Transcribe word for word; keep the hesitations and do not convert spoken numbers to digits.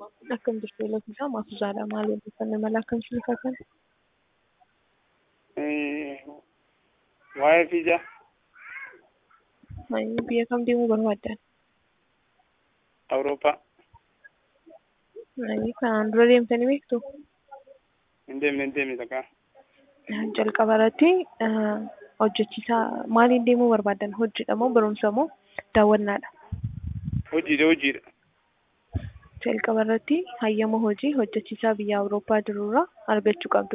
Akkam jirtu eloofisa maasuusaadha maal odeeffannoo mala akkam siifaa kan waa'ee fiizaa biyya kam deemuu barbaaddan? Awurooppaa Kanaan dura deemtanii beektu? hin deemne hin deemne takka. Jalqaba irratti hojjechiisaa maaliin deemuu barbaaddan? Hojiidha moo barumsa moo daawwannaadha? Hojiidha hojiidha. Jalqaba irratti hayyama hojii hojjechiisaa biyya Awurooppaa jirurraa argachuu qabdu.